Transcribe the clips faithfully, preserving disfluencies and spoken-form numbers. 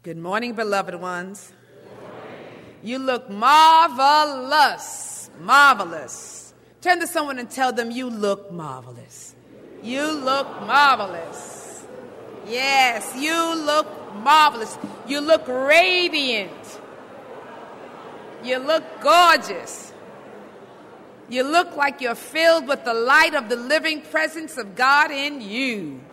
Good morning, beloved ones. You look marvelous, marvelous. Turn to someone and tell them you look marvelous. You look marvelous. Yes, you look marvelous. You look radiant. You look gorgeous. You look like you're filled with the light of the living presence of God in you.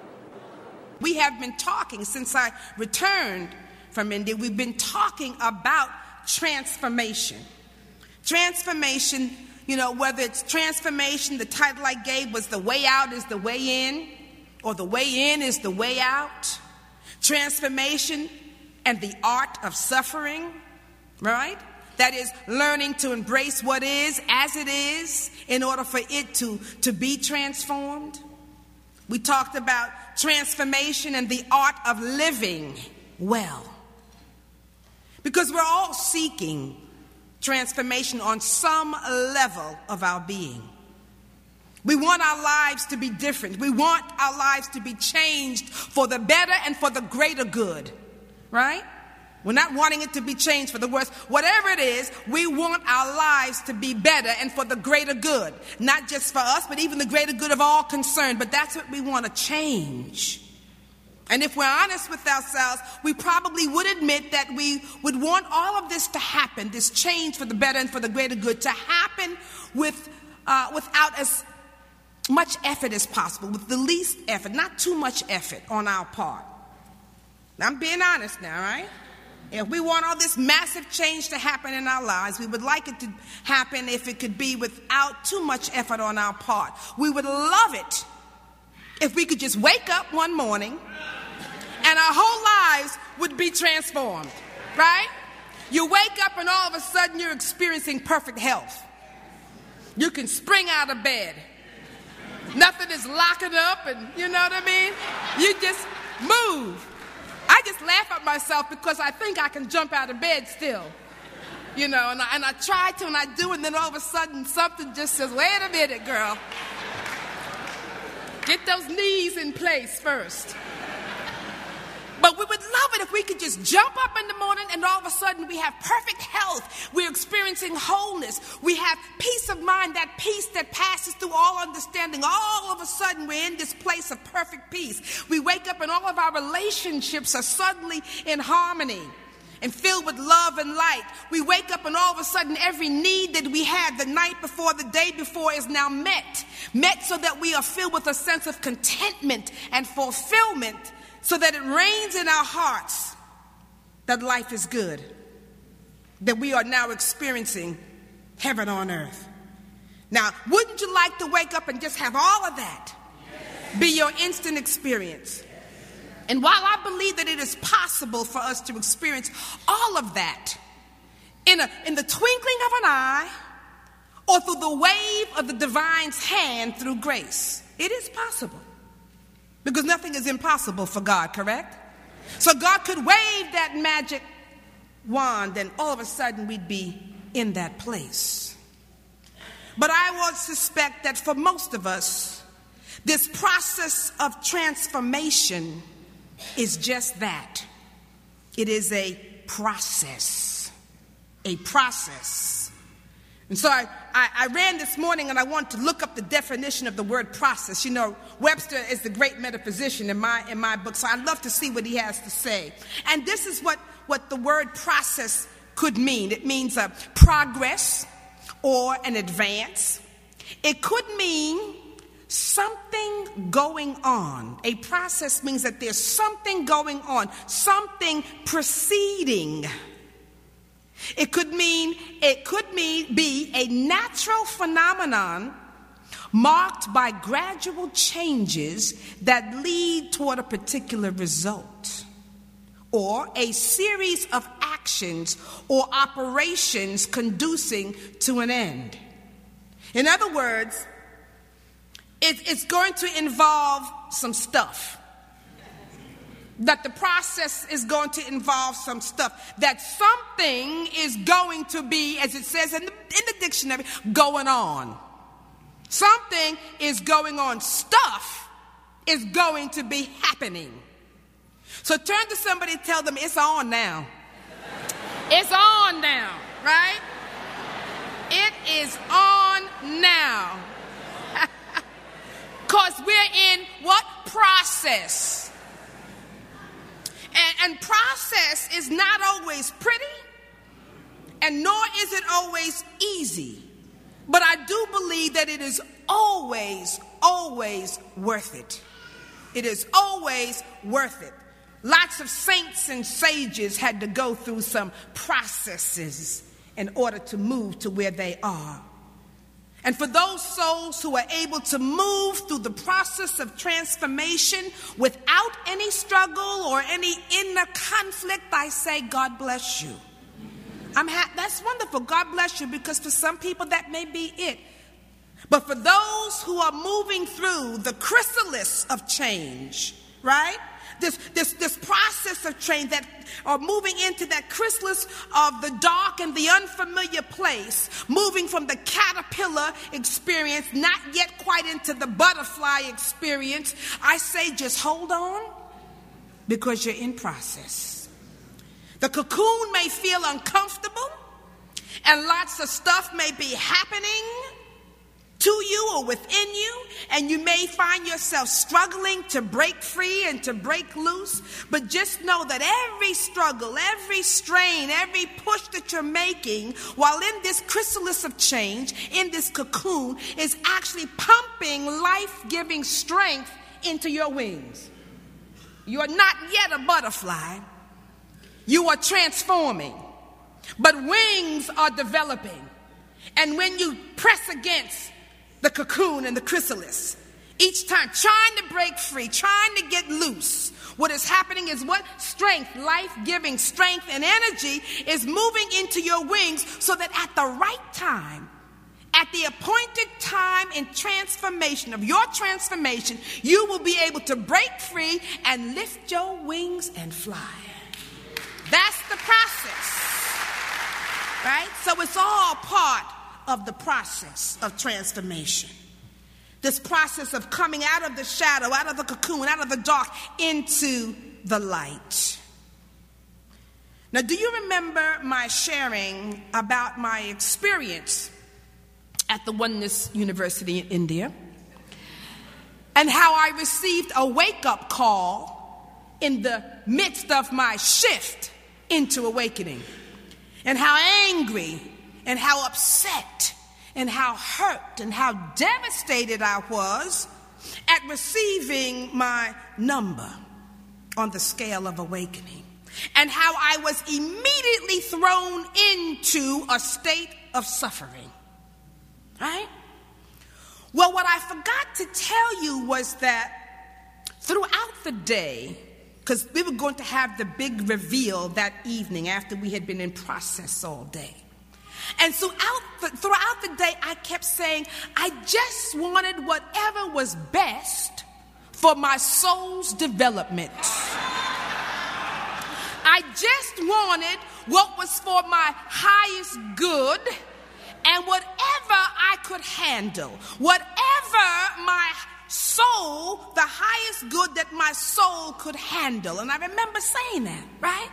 We have been talking since I returned from India. We've been talking about transformation. Transformation, you know, whether it's transformation, the title I gave was The Way Out is the Way In, or The Way In is the Way Out. Transformation and the art of suffering, right? That is learning to embrace what is as it is in order for it to, to be transformed. We talked about transformation and the art of living well. Because we're all seeking transformation on some level of our being. We want our lives to be different. We want our lives to be changed for the better and for the greater good, right? We're not wanting it to be changed for the worse. Whatever it is, we want our lives to be better and for the greater good. Not just for us, but even the greater good of all concerned. But that's what we want to change. And if we're honest with ourselves, we probably would admit that we would want all of this to happen, this change for the better and for the greater good, to happen with uh, without as much effort as possible, with the least effort, not too much effort on our part. Now, I'm being honest now, right? If we want all this massive change to happen in our lives, we would like it to happen if it could be without too much effort on our part. We would love it if we could just wake up one morning and our whole lives would be transformed, right? You wake up and all of a sudden you're experiencing perfect health. You can spring out of bed. Nothing is locking up, and you know what I mean? You just move. I just laugh at myself because I think I can jump out of bed still, you know, and I, and I try to and I do, and then all of a sudden something just says, wait a minute, girl. Get those knees in place first. But we would love it if we could just jump up in the morning and all of a sudden we have perfect health. We're experiencing wholeness. We have peace of mind, that peace that passes through all understanding. All of a sudden we're in this place of perfect peace. We wake up and all of our relationships are suddenly in harmony and filled with love and light. We wake up and all of a sudden every need that we had the night before, the day before is now met. Met so that we are filled with a sense of contentment and fulfillment, so that it reigns in our hearts that life is good, that we are now experiencing heaven on earth. Now, wouldn't you like to wake up and just have all of that be your instant experience? And while I believe that it is possible for us to experience all of that in, a, in the twinkling of an eye or through the wave of the divine's hand through grace, it is possible. Because nothing is impossible for God, correct? So God could wave that magic wand and all of a sudden we'd be in that place. But I would suspect that for most of us, this process of transformation is just that. It is a process. A process. And so I, I, I ran this morning and I wanted to look up the definition of the word process. You know, Webster is the great metaphysician in my in my book, so I'd love to see what he has to say. And this is what, what the word process could mean. It means a progress or an advance. It could mean something going on. A process means that there's something going on, something proceeding. It could mean, it could mean be a natural phenomenon marked by gradual changes that lead toward a particular result, or a series of actions or operations conducing to an end. In other words, it, it's going to involve some stuff. That the process is going to involve some stuff. That something is going to be, as it says in the, in the dictionary, going on. Something is going on. Stuff is going to be happening. So turn to somebody and tell them it's on now. It's on now, right? It is on now. Because we're in what? Process. And, and process is not always pretty, and nor is it always easy. But I do believe that it is always, always worth it. It is always worth it. Lots of saints and sages had to go through some processes in order to move to where they are. And for those souls who are able to move through the process of transformation without any struggle or any inner conflict, I say, God bless you. I'm ha- that's wonderful. God bless you, because for some people that may be it. But for those who are moving through the chrysalis of change, right? This, this, this process of change that are moving into that chrysalis of the dark and the unfamiliar place, moving from the caterpillar experience, not yet quite into the butterfly experience, I say just hold on, because you're in process. The cocoon may feel uncomfortable, and lots of stuff may be happening to you or within you, and you may find yourself struggling to break free and to break loose. But just know that every struggle, every strain, every push that you're making while in this chrysalis of change, in this cocoon, is actually pumping life-giving strength into your wings. You are not yet a butterfly. You are transforming, but wings are developing. And when you press against the cocoon and the chrysalis, each time trying to break free, trying to get loose, what is happening is what? Strength, life-giving strength and energy is moving into your wings, so that at the right time, at the appointed time in transformation, of your transformation, you will be able to break free and lift your wings and fly. That's the process, right? So it's all part of the process of transformation. This process of coming out of the shadow, out of the cocoon, out of the dark, into the light. Now, do you remember my sharing about my experience at the Oneness University in India, and how I received a wake-up call in the midst of my shift into awakening, and how angry and how upset and how hurt and how devastated I was at receiving my number on the scale of awakening, and how I was immediately thrown into a state of suffering, right? Well, what I forgot to tell you was that throughout the day, because we were going to have the big reveal that evening after we had been in process all day. And so out the, throughout the day, I kept saying, I just wanted whatever was best for my soul's development. I just wanted what was for my highest good and whatever I could handle, whatever my soul, the highest good that my soul could handle. And I remember saying that, right?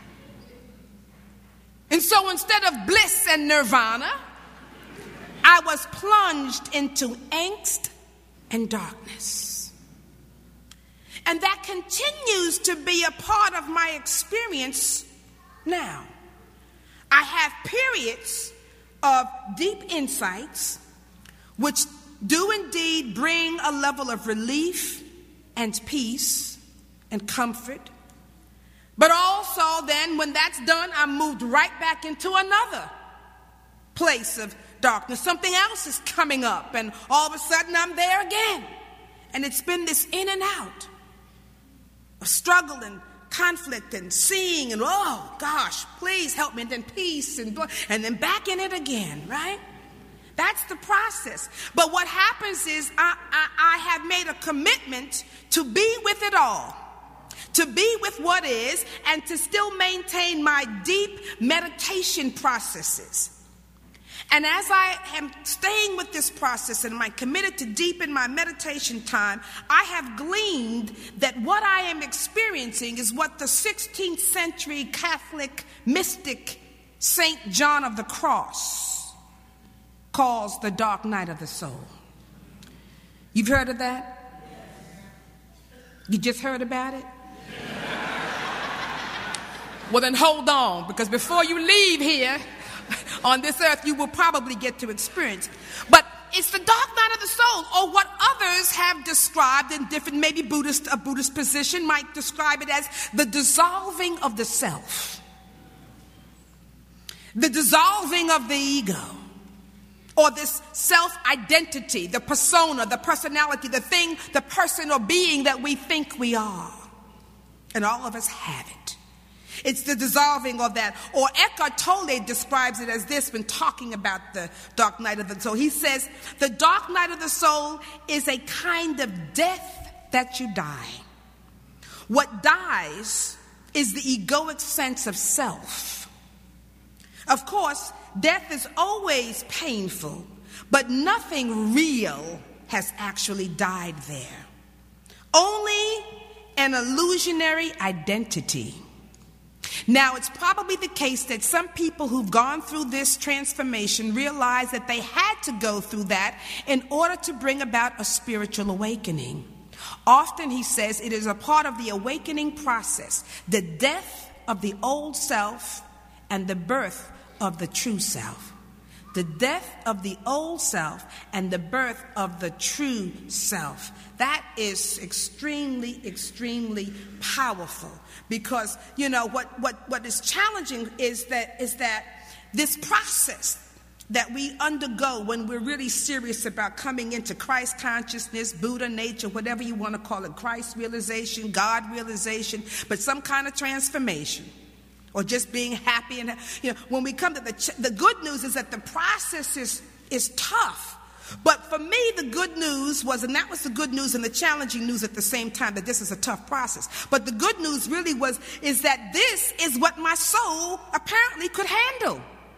And so instead of bliss and nirvana, I was plunged into angst and darkness. And that continues to be a part of my experience now. I have periods of deep insights which do indeed bring a level of relief and peace and comfort. But also then, when that's done, I'm moved right back into another place of darkness. Something else is coming up, and all of a sudden I'm there again. And it's been this in and out of struggle and conflict and seeing and, oh gosh, please help me, and then peace, and, and then back in it again, right? That's the process. But what happens is I, I, I have made a commitment to be with it all. To be with what is, and to still maintain my deep meditation processes. And as I am staying with this process and I'm committed to deepen my meditation time, I have gleaned that what I am experiencing is what the sixteenth century Catholic mystic Saint John of the Cross calls the dark night of the soul. You've heard of that? You just heard about it? Well, then hold on, because before you leave here on this earth, you will probably get to experience. But it's the dark night of the soul, or what others have described in different, maybe Buddhist, a Buddhist position might describe it as the dissolving of the self. The dissolving of the ego, or this self-identity, the persona, the personality, the thing, the person or being that we think we are. And all of us have it. It's the dissolving of that. Or Eckhart Tolle describes it as this when talking about the dark night of the soul. He says, the dark night of the soul is a kind of death that you die. What dies is the egoic sense of self. Of course, death is always painful, but nothing real has actually died there. Only an illusionary identity. Now, it's probably the case that some people who've gone through this transformation realize that they had to go through that in order to bring about a spiritual awakening. Often, he says, it is a part of the awakening process, the death of the old self and the birth of the true self. The death of the old self and the birth of the true self. That is extremely, extremely powerful. Because, you know, what, what, what is challenging is that is that this process that we undergo when we're really serious about coming into Christ consciousness, Buddha nature, whatever you want to call it, Christ realization, God realization, but some kind of transformation. Or just being happy. And, you know, when we come to the, ch- the good news is that the process is, is tough. But for me, the good news was, and that was the good news and the challenging news at the same time, that this is a tough process. But the good news really was, is that this is what my soul apparently could handle.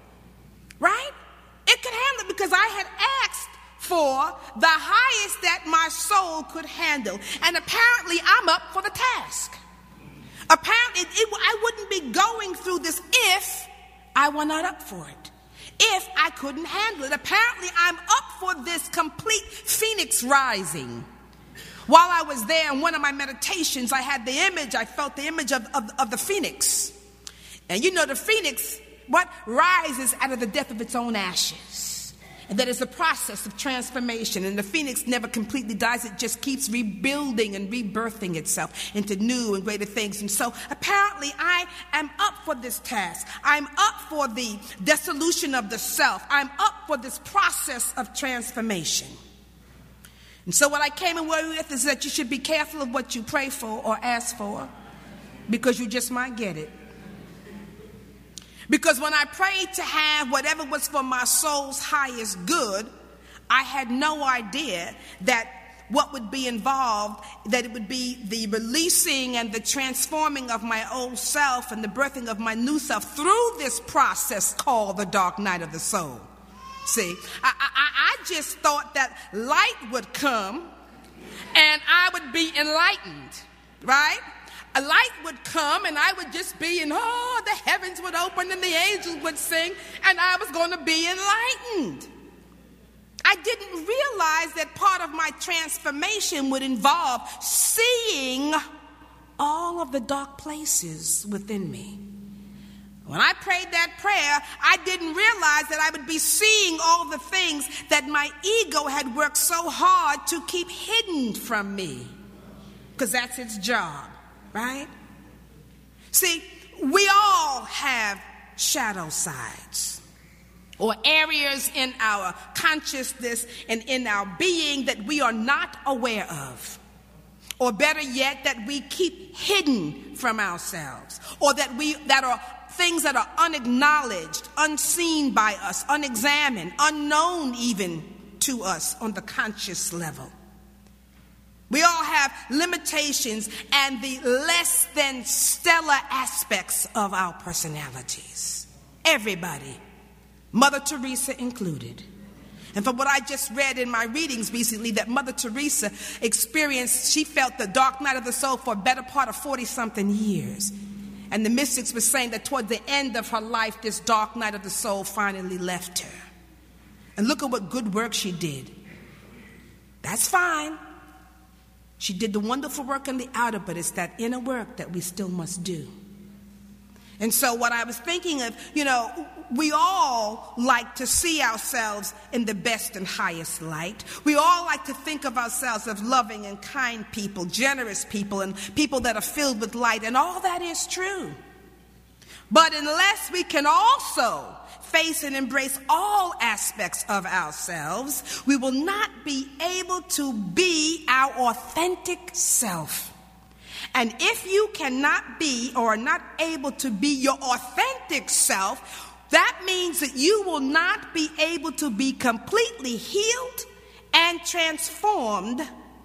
Right? It could handle it because I had asked for the highest that my soul could handle. And apparently I'm up for the task. Apparently, it, it, I wouldn't be going through this if I were not up for it. If I couldn't handle it. Apparently, I'm up for this complete phoenix rising. While I was there in one of my meditations, I had the image, I felt the image of, of, of the phoenix. And you know, the phoenix, what? Rises out of the death of its own ashes. And that is a process of transformation. And the phoenix never completely dies. It just keeps rebuilding and rebirthing itself into new and greater things. And so apparently I am up for this task. I'm up for the dissolution of the self. I'm up for this process of transformation. And so what I came in worry with is that you should be careful of what you pray for or ask for, because you just might get it. Because when I prayed to have whatever was for my soul's highest good, I had no idea that what would be involved, that it would be the releasing and the transforming of my old self and the birthing of my new self through this process called the dark night of the soul. See, I, I, I just thought that light would come and I would be enlightened, right? A light would come and I would just be in, oh, the heavens would open and the angels would sing and I was going to be enlightened. I didn't realize that part of my transformation would involve seeing all of the dark places within me. When I prayed that prayer, I didn't realize that I would be seeing all the things that my ego had worked so hard to keep hidden from me. Because that's its job. Right? See, we all have shadow sides or areas in our consciousness and in our being that we are not aware of. Or better yet, that we keep hidden from ourselves. Or that we that are things that are unacknowledged, unseen by us, unexamined, unknown even to us on the conscious level. We all have limitations and the less than stellar aspects of our personalities. Everybody Mother Teresa included. And from what I just read in my readings recently, that Mother Teresa experienced, she felt the dark night of the soul for a better part of forty-something years. And the mystics were saying that toward the end of her life, this dark night of the soul finally left her. And look at what good work she did. That's fine. She did the wonderful work in the outer, but it's that inner work that we still must do. And so what I was thinking of, you know, we all like to see ourselves in the best and highest light. We all like to think of ourselves as loving and kind people, generous people, and people that are filled with light. And all that is true. But unless we can also face and embrace all aspects of ourselves, we will not be able to be our authentic self. And if you cannot be or are not able to be your authentic self, that means that you will not be able to be completely healed and transformed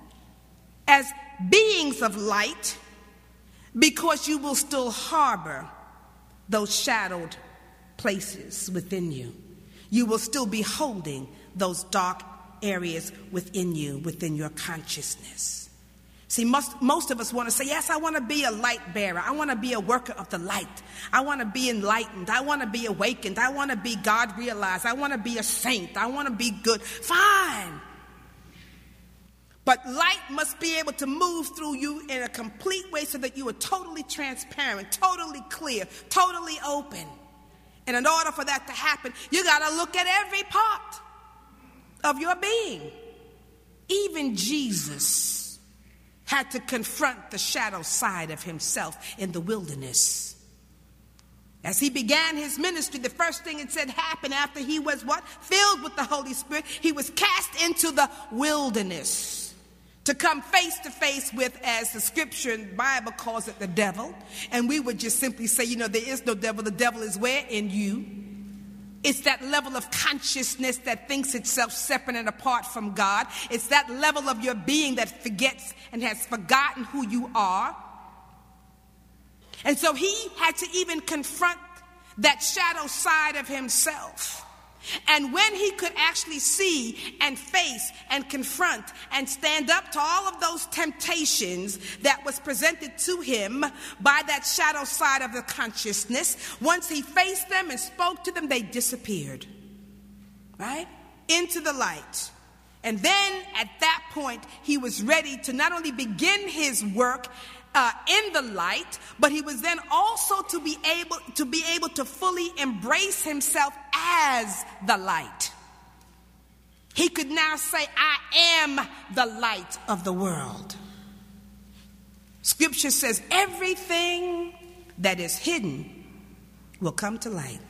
as beings of light, because you will still harbor those shadowed places within you. You will still be holding those dark areas within you, within your consciousness. See, most, most of us want to say, yes, I want to be a light bearer. I want to be a worker of the light. I want to be enlightened. I want to be awakened. I want to be God realized. I want to be a saint. I want to be good. Fine. But light must be able to move through you in a complete way so that you are totally transparent, totally clear, totally open. And in order for that to happen, you got to look at every part of your being. Even Jesus had to confront the shadow side of himself in the wilderness. As he began his ministry, the first thing it said happened after he was what? Filled with the Holy Spirit. He was cast into the wilderness to come face to face with, as the scripture and Bible calls it, the devil. And we would just simply say, you know, there is no devil. The devil is where? In you. It's that level of consciousness that thinks itself separate and apart from God. It's that level of your being that forgets and has forgotten who you are. And so he had to even confront that shadow side of himself. And when he could actually see and face and confront and stand up to all of those temptations that was presented to him by that shadow side of the consciousness, once he faced them and spoke to them, they disappeared, right? Into the light. And then at that point, he was ready to not only begin his work Uh, in the light, but he was then also to be able to be able to fully embrace himself as the light. He could now say, I am the light of the world. Scripture says everything that is hidden will come to light.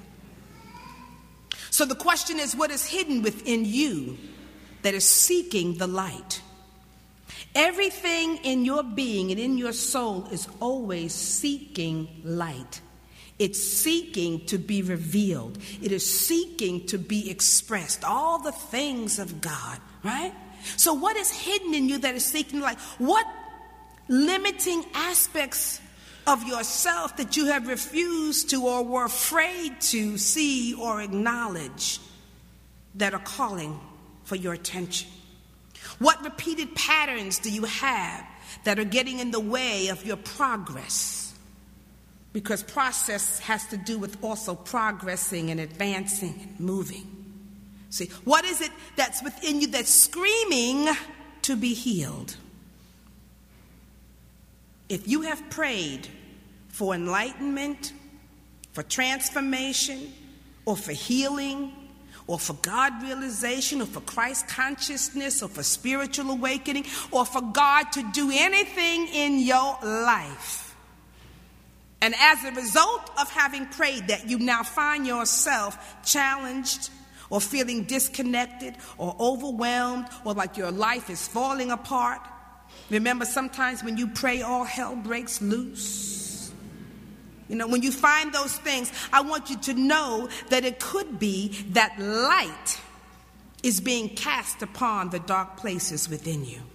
So the question is, what is hidden within you that is seeking the light? Everything in your being and in your soul is always seeking light. It's seeking to be revealed. It is seeking to be expressed. All the things of God, right? So what is hidden in you that is seeking light? What limiting aspects of yourself that you have refused to or were afraid to see or acknowledge that are calling for your attention? What repeated patterns do you have that are getting in the way of your progress? Because process has to do with also progressing and advancing and moving. See, what is it that's within you that's screaming to be healed? If you have prayed for enlightenment, for transformation, or for healing, or for God realization, or for Christ consciousness, or for spiritual awakening, or for God to do anything in your life, and as a result of having prayed that, you now find yourself challenged or feeling disconnected or overwhelmed or like your life is falling apart. Remember, sometimes when you pray, all hell breaks loose. You know, when you find those things, I want you to know that it could be that light is being cast upon the dark places within you.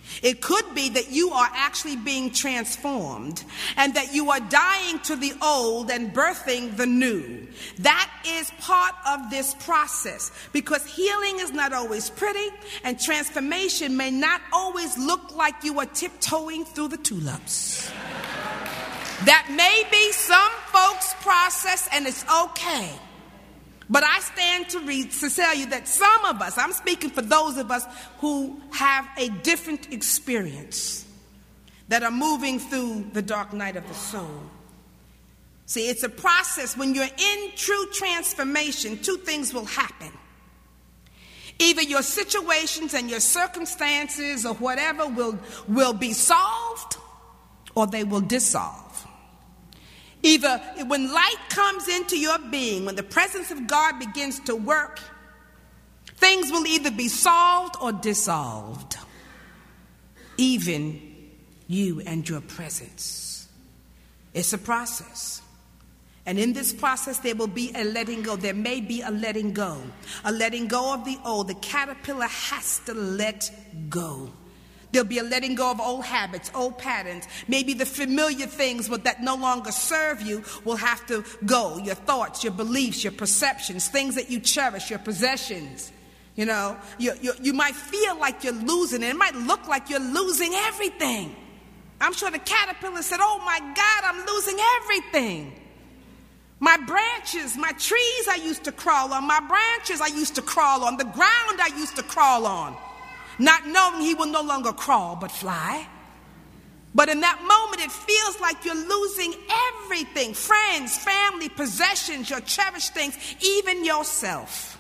It could be that you are actually being transformed and that you are dying to the old and birthing the new. That is part of this process, because healing is not always pretty and transformation may not always look like you are tiptoeing through the tulips. That may be some folks' process, and it's okay. But I stand to, read, to tell you that some of us, I'm speaking for those of us who have a different experience, that are moving through the dark night of the soul. See, it's a process. When you're in true transformation, two things will happen. Either your situations and your circumstances or whatever will, will be solved, or they will dissolve. Either when light comes into your being, when the presence of God begins to work, things will either be solved or dissolved. Even you and your presence. It's a process. And in this process, there will be a letting go. There may be a letting go. A letting go of the old. The caterpillar has to let go. There'll be a letting go of old habits, old patterns. Maybe the familiar things that no longer serve you will have to go. Your thoughts, your beliefs, your perceptions, things that you cherish, your possessions. You know, you, you, you might feel like you're losing it. It might look like you're losing everything. I'm sure the caterpillar said, oh my God, I'm losing everything. My branches, my trees I used to crawl on, my branches I used to crawl on, the ground I used to crawl on. Not knowing he will no longer crawl but fly. But in that moment, it feels like you're losing everything. Friends, family, possessions, your cherished things, even yourself.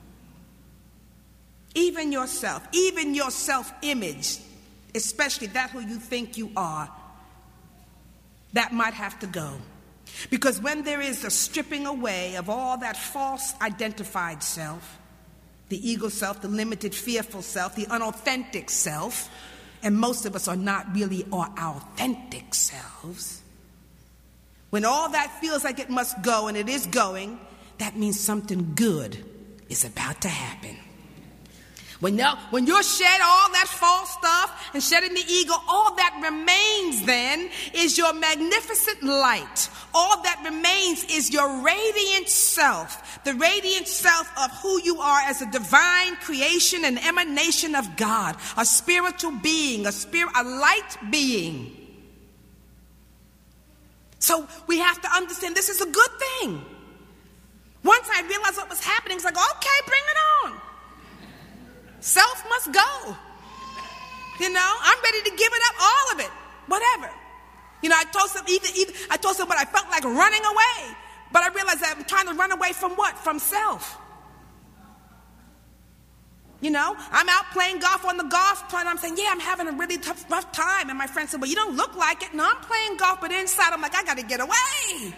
Even yourself. Even your self-image, especially that who you think you are, that might have to go. Because when there is a stripping away of all that false identified self, the ego self, the limited, fearful self, the unauthentic self, and most of us are not really our authentic selves. When all that feels like it must go, and it is going, that means something good is about to happen. When you're, when you're shed all that false stuff and shedding the ego, all that remains then is your magnificent light. All that remains is your radiant self, the radiant self of who you are as a divine creation and emanation of God, a spiritual being, a spirit, a light being. So we have to understand this is a good thing. Once I realized what was happening, it's like, okay, bring it on. Self must go. You know, I'm ready to give it up, all of it, whatever. You know, I told some, either, either, I told someone I felt like running away, but I realized that I'm trying to run away from what? From self. You know, I'm out playing golf on the golf course. I'm saying, yeah, I'm having a really tough, rough time. And my friend said, well, you don't look like it. No, I'm playing golf, but inside I'm like, I got to get away.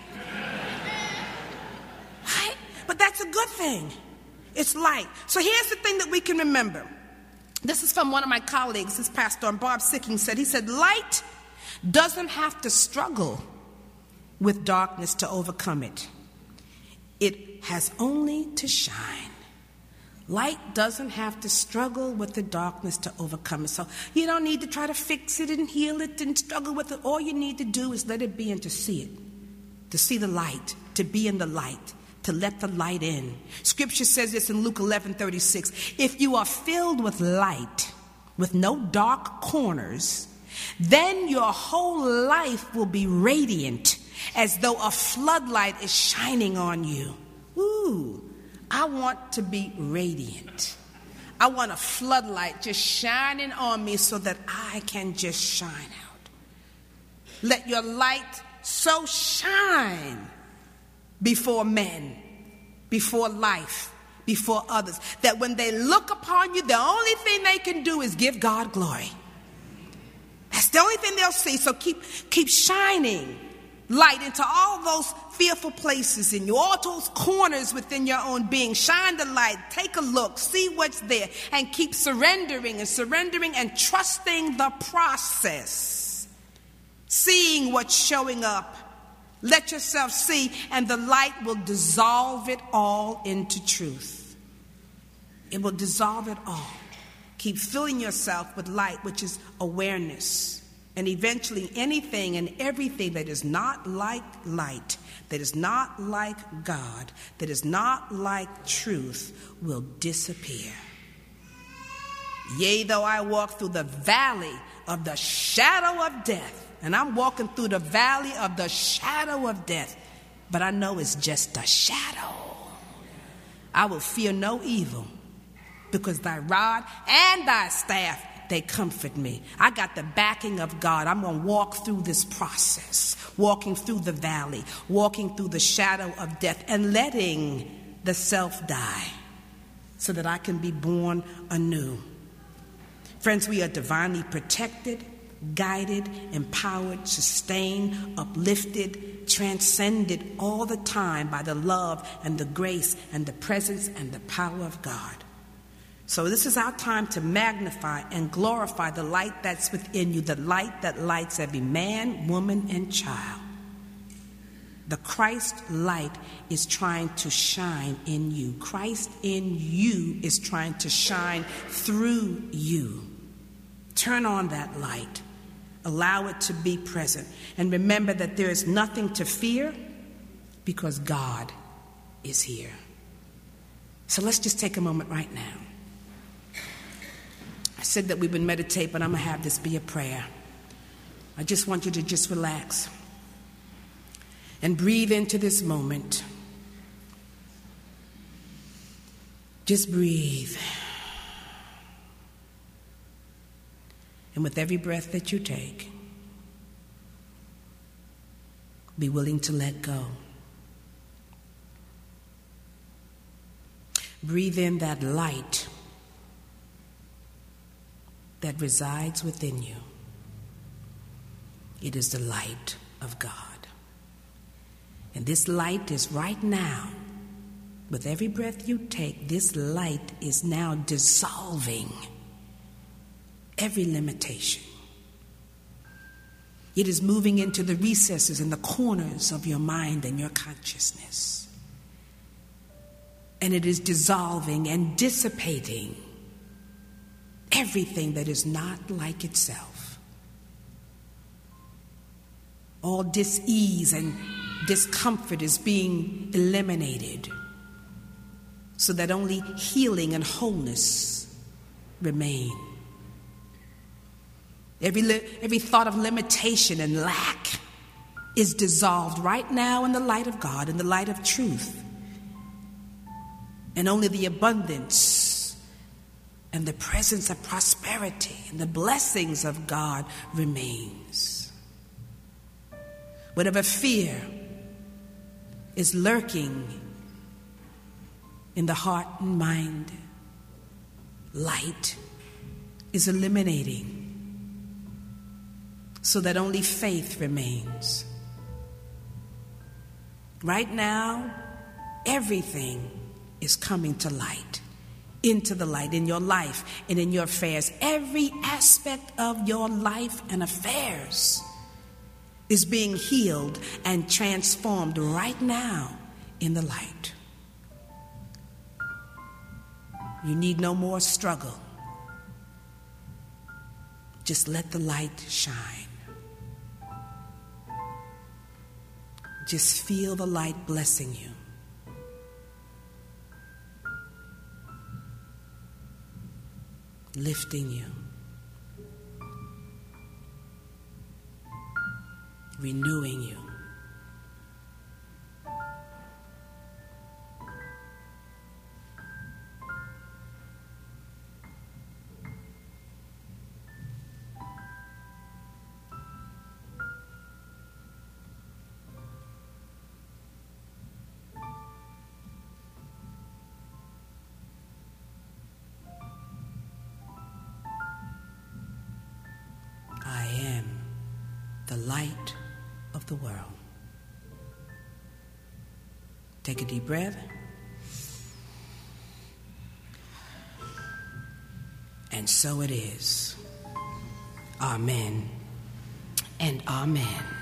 Right? But that's a good thing. It's light. So here's the thing that we can remember. This is from one of my colleagues, this pastor, Bob Sicking said, he said, light doesn't have to struggle with darkness to overcome it. It has only to shine. Light doesn't have to struggle with the darkness to overcome it. So you don't need to try to fix it and heal it and struggle with it. All you need to do is let it be and to see it, to see the light, to be in the light, to let the light in. Scripture says this in Luke eleven thirty-six. If you are filled with light, with no dark corners, then your whole life will be radiant, as though a floodlight is shining on you. Ooh, I want to be radiant. I want a floodlight just shining on me so that I can just shine out. Let your light so shine before men, before life, before others, that when they look upon you, the only thing they can do is give God glory. That's the only thing they'll see. So keep keep shining light into all those fearful places in you, all those corners within your own being. Shine the light, take a look, see what's there, and keep surrendering and surrendering and trusting the process. Seeing what's showing up. Let yourself see, and the light will dissolve it all into truth. It will dissolve it all. Keep filling yourself with light, which is awareness. And eventually anything and everything that is not like light, that is not like God, that is not like truth will disappear. Yea, though I walk through the valley of the shadow of death, and I'm walking through the valley of the shadow of death, but I know it's just a shadow. I will fear no evil, because thy rod and thy staff, they comfort me. I got the backing of God. I'm going to walk through this process, walking through the valley, walking through the shadow of death, and letting the self die so that I can be born anew. Friends, we are divinely protected, guided, empowered, sustained, uplifted, transcended all the time by the love and the grace and the presence and the power of God. So this is our time to magnify and glorify the light that's within you, the light that lights every man, woman, and child. The Christ light is trying to shine in you. Christ in you is trying to shine through you. Turn on that light. Allow it to be present. And remember that there is nothing to fear because God is here. So let's just take a moment right now. I said that we would meditate, but I'm going to have this be a prayer. I just want you to just relax and breathe into this moment. Just breathe. And with every breath that you take, be willing to let go. Breathe in that light that resides within you. It is the light of God. And this light is right now, with every breath you take, this light is now dissolving every limitation. It is moving into the recesses and the corners of your mind and your consciousness. And it is dissolving and dissipating everything that is not like itself. All dis-ease and discomfort is being eliminated so that only healing and wholeness remain. Every, li- every thought of limitation and lack is dissolved right now in the light of God, in the light of truth. And only the abundance and the presence of prosperity and the blessings of God remains. Whatever fear is lurking in the heart and mind, light is eliminating so that only faith remains. Right now, everything is coming to light, into the light in your life and in your affairs. Every aspect of your life and affairs is being healed and transformed right now in the light. You need no more struggle. Just let the light shine. Just feel the light blessing you. Lifting you. Renewing you. I am the light of the world. Take a deep breath. And so it is. Amen and amen.